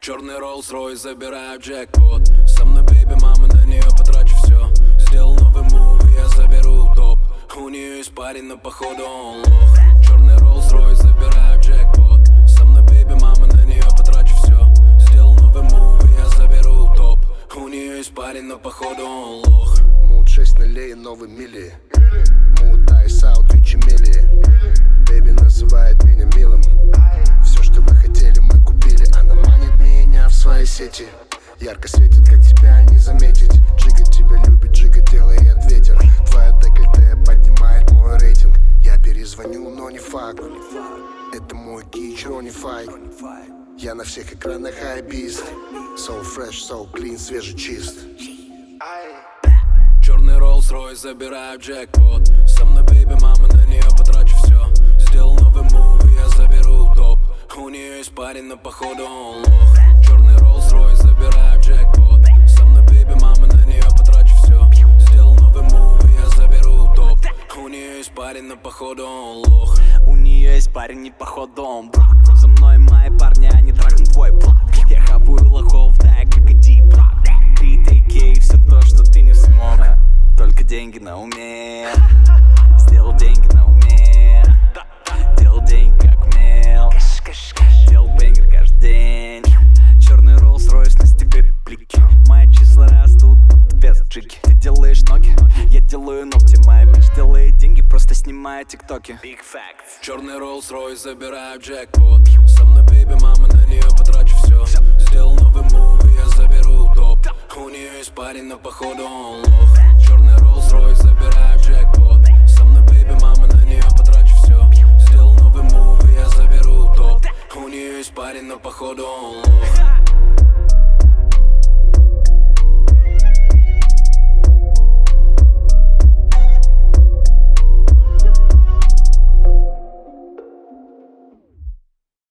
Черный Rolls-Royce, забираю джекпот. Со мной бейби, мама, на нее потрачу все. Сделал новый мув, и я заберу топ. У нее есть парень, но походу он лох. Черный Rolls-Royce, забираю джекпот. Со мной бейби, мама, на нее потрачу все. Сделал новый мув, и я заберу топ. У нее есть парень, но походу он лох. Мут 6 нулей, новый мили. Мут айс аут, ключи мили. Бейби называет меня милым. Все, что вы хотели, мы купили. Она манит меня в свои сети. Ярко светит, как тебя не заметить. Джига тебя любит, Джига делает ветер. Твоя декольте поднимает мой рейтинг. Я перезвоню, но не факт. Это мой кич, Ронифай. Я на всех экранах хайбист. So fresh, so clean, свежий чист. Черный Rolls-Royce, забираю джекпот. Со мной бейби, мама, на нее потрачу все. Сделал новый мув, и я заберу топ. У нее есть парень, но походу он лох. Черный Rolls-Royce, забираю джекпот. Со мной бейби, мама, на нее потрачу все. Сделал новый мув, и я заберу топ. У нее есть парень, но походу он лох. У нее есть парень, и походу он брак. За мной мои парни, они трахнут твой плат. Я хаваю лохов, да я как дип-брак. 3 все то, что ты не смог. Только деньги на уме. Сделал деньги на уме. Делал деньги как умел. Делал бэнгер каждый день. Черный Rolls-Royce, на стекле плики. Мои числа растут, будто без джиги. Ты делаешь ноги, я делаю ногти. Моя бич делает деньги, просто снимая тиктоки. Big facts. Черный Rolls-Royce, забираю джекпот. Со мной бейби, мама, на нее потрачу все. Сделал новый мув, и я заберу топ. У нее есть парень, но походу он лох. Черный Rolls-Royce, забираю джекпот. Со мной бейби, мама, на нее потрачу все. Сделал новый мув, и я заберу топ. У нее есть парень, но походу он лох.